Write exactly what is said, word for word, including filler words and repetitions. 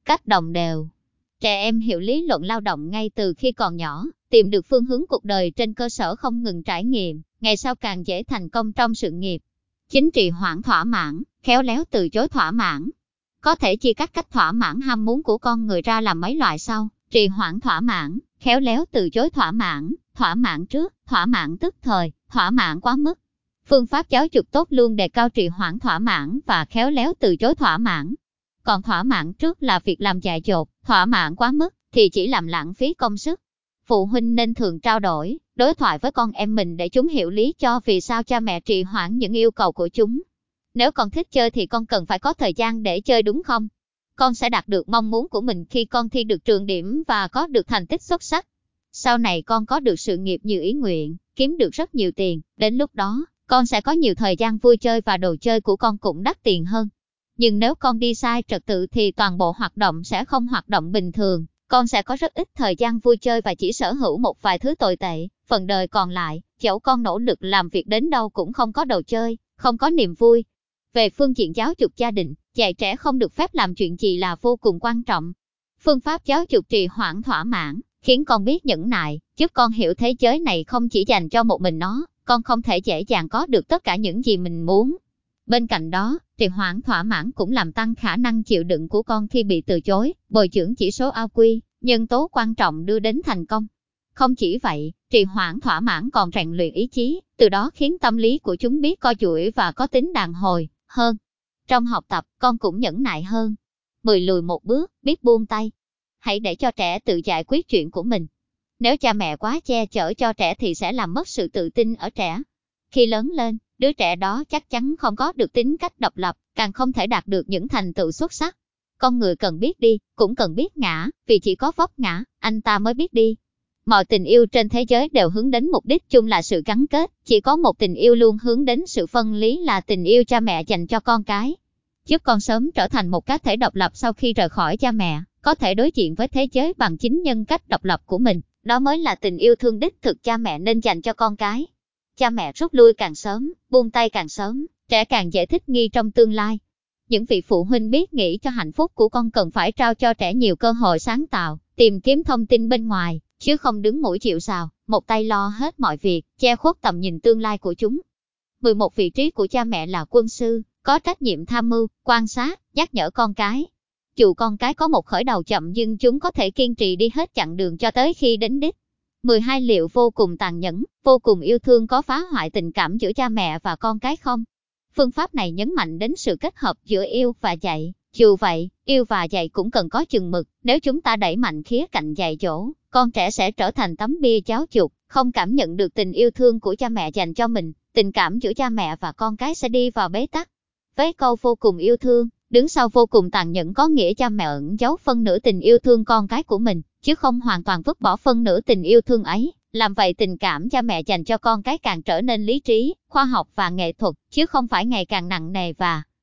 cách đồng đều. Trẻ em hiểu lý luận lao động ngay từ khi còn nhỏ, tìm được phương hướng cuộc đời trên cơ sở không ngừng trải nghiệm, ngày sau càng dễ thành công trong sự nghiệp. Chính trì hoãn thỏa mãn, khéo léo từ chối thỏa mãn. Có thể chia các cách thỏa mãn ham muốn của con người ra làm mấy loại sau: trì hoãn thỏa mãn, khéo léo từ chối thỏa mãn, thỏa mãn trước, thỏa mãn tức thời, thỏa mãn quá mức. Phương pháp giáo dục tốt luôn đề cao trì hoãn thỏa mãn và khéo léo từ chối thỏa mãn. Còn thỏa mãn trước là việc làm dại dột, thỏa mãn quá mức thì chỉ làm lãng phí công sức. Phụ huynh nên thường trao đổi, đối thoại với con em mình để chúng hiểu lý cho vì sao cha mẹ trì hoãn những yêu cầu của chúng. Nếu con thích chơi thì con cần phải có thời gian để chơi đúng không? Con sẽ đạt được mong muốn của mình khi con thi được trường điểm và có được thành tích xuất sắc. Sau này con có được sự nghiệp như ý nguyện, kiếm được rất nhiều tiền, đến lúc đó, con sẽ có nhiều thời gian vui chơi và đồ chơi của con cũng đắt tiền hơn. Nhưng nếu con đi sai trật tự thì toàn bộ hoạt động sẽ không hoạt động bình thường, con sẽ có rất ít thời gian vui chơi và chỉ sở hữu một vài thứ tồi tệ, phần đời còn lại, dẫu con nỗ lực làm việc đến đâu cũng không có đồ chơi, không có niềm vui. Về phương diện giáo dục gia đình, dạy trẻ không được phép làm chuyện gì là vô cùng quan trọng. Phương pháp giáo dục trì hoãn thỏa mãn, khiến con biết nhẫn nại, giúp con hiểu thế giới này không chỉ dành cho một mình nó, con không thể dễ dàng có được tất cả những gì mình muốn. Bên cạnh đó, trì hoãn thỏa mãn cũng làm tăng khả năng chịu đựng của con khi bị từ chối, bồi dưỡng chỉ số a quy, nhân tố quan trọng đưa đến thành công. Không chỉ vậy, trì hoãn thỏa mãn còn rèn luyện ý chí, từ đó khiến tâm lý của chúng biết co duỗi và có tính đàn hồi hơn. Trong học tập, con cũng nhẫn nại hơn. Mười lùi một bước, biết buông tay. Hãy để cho trẻ tự giải quyết chuyện của mình. Nếu cha mẹ quá che chở cho trẻ thì sẽ làm mất sự tự tin ở trẻ. Khi lớn lên, đứa trẻ đó chắc chắn không có được tính cách độc lập, càng không thể đạt được những thành tựu xuất sắc. Con người cần biết đi, cũng cần biết ngã, vì chỉ có vấp ngã, anh ta mới biết đi. Mọi tình yêu trên thế giới đều hướng đến mục đích chung là sự gắn kết, chỉ có một tình yêu luôn hướng đến sự phân lý là tình yêu cha mẹ dành cho con cái. Giúp con sớm trở thành một cá thể độc lập sau khi rời khỏi cha mẹ, có thể đối diện với thế giới bằng chính nhân cách độc lập của mình, đó mới là tình yêu thương đích thực cha mẹ nên dành cho con cái. Cha mẹ rút lui càng sớm, buông tay càng sớm, trẻ càng dễ thích nghi trong tương lai. Những vị phụ huynh biết nghĩ cho hạnh phúc của con cần phải trao cho trẻ nhiều cơ hội sáng tạo, tìm kiếm thông tin bên ngoài, chứ không đứng mũi chịu sào, một tay lo hết mọi việc, che khuất tầm nhìn tương lai của chúng. mười một vị trí của cha mẹ là quân sư, có trách nhiệm tham mưu, quan sát, nhắc nhở con cái. Dù con cái có một khởi đầu chậm nhưng chúng có thể kiên trì đi hết chặng đường cho tới khi đến đích. mười hai Liệu vô cùng tàn nhẫn, vô cùng yêu thương có phá hoại tình cảm giữa cha mẹ và con cái không? Phương pháp này nhấn mạnh đến sự kết hợp giữa yêu và dạy. Dù vậy, yêu và dạy cũng cần có chừng mực, nếu chúng ta đẩy mạnh khía cạnh dạy dỗ, con trẻ sẽ trở thành tấm bia giáo dục, không cảm nhận được tình yêu thương của cha mẹ dành cho mình, tình cảm giữa cha mẹ và con cái sẽ đi vào bế tắc. Với câu vô cùng yêu thương, đứng sau vô cùng tàn nhẫn có nghĩa cha mẹ ẩn giấu phân nửa tình yêu thương con cái của mình, chứ không hoàn toàn vứt bỏ phân nửa tình yêu thương ấy. Làm vậy tình cảm cha mẹ dành cho con cái càng trở nên lý trí, khoa học và nghệ thuật, chứ không phải ngày càng nặng nề và